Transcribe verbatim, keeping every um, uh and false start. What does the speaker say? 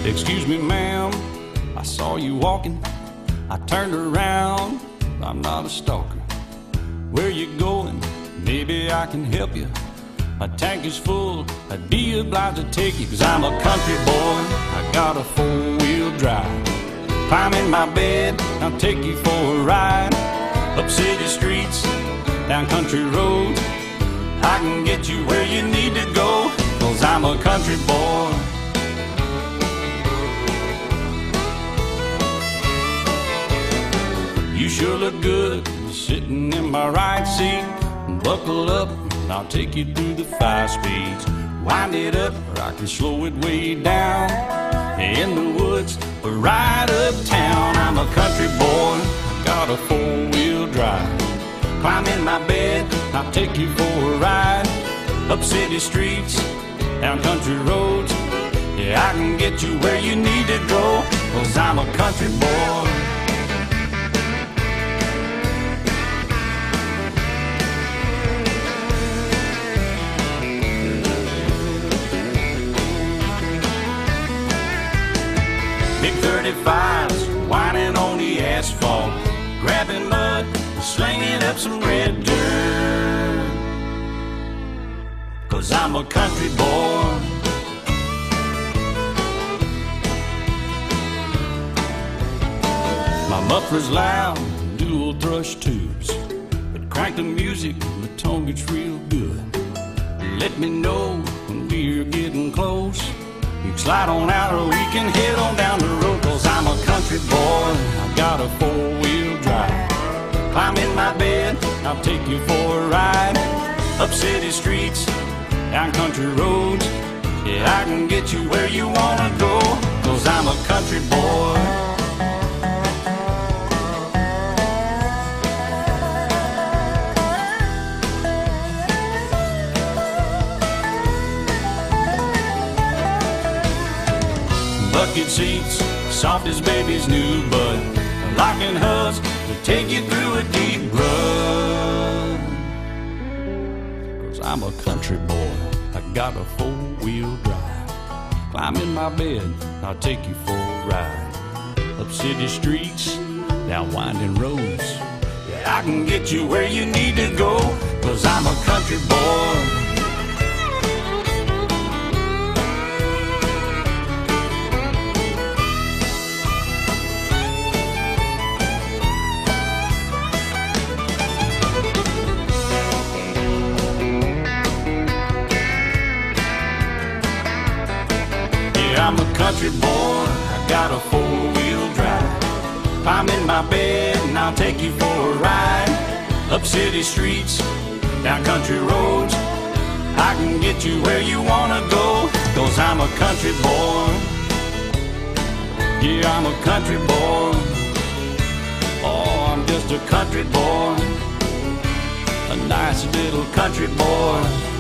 Excuse me, ma'am, I saw you walking. I turned around, I'm not a stalker. Where you going? Maybe I can help you. My tank is full, I'd be obliged to take you. Cause I'm a country boy, I got a four-wheel drive. Climb in my bed, I'll take you for a ride. Up city streets, down country roads, I can get you where you need to go. Cause I'm a country boy. You sure look good sitting in my right seat. Buckle up, I'll take you through the five speeds. Wind it up, or I can slow it way down. In the woods, or right uptown. I'm a country boy, got a four-wheel drive. Climb in my bed, I'll take you for a ride. Up city streets, down country roads, yeah, I can get you where you need to go. Cause I'm a country boy. Big thirty-fives, whining on the asphalt, grabbing mud, slinging up some red dirt. Cause I'm a country boy. My muffler's loud, dual thrush tubes, but crank the music, the tone gets real good. Let me know when we're getting close. You can slide on out or we can head on down the road. Cause I'm a country boy, I got a four-wheel drive. Climb in my bed, I'll take you for a ride. Up city streets, down country roads, yeah, I can get you where you wanna go. Cause I'm a country boy. Bucket seats, soft as baby's new bud, locking hubs to take you through a deep rut. Cause I'm a country boy, I got a four-wheel drive. Climb in my bed, I'll take you for a ride. Up city streets, down winding roads, yeah, I can get you where you need to go. Cause I'm a country boy. I'm a country boy, I got a four-wheel drive. Climb in my bed and I'll take you for a ride. Up city streets, down country roads, I can get you where you wanna go. Cause I'm a country boy. Yeah, I'm a country boy. Oh, I'm just a country boy, a nice little country boy.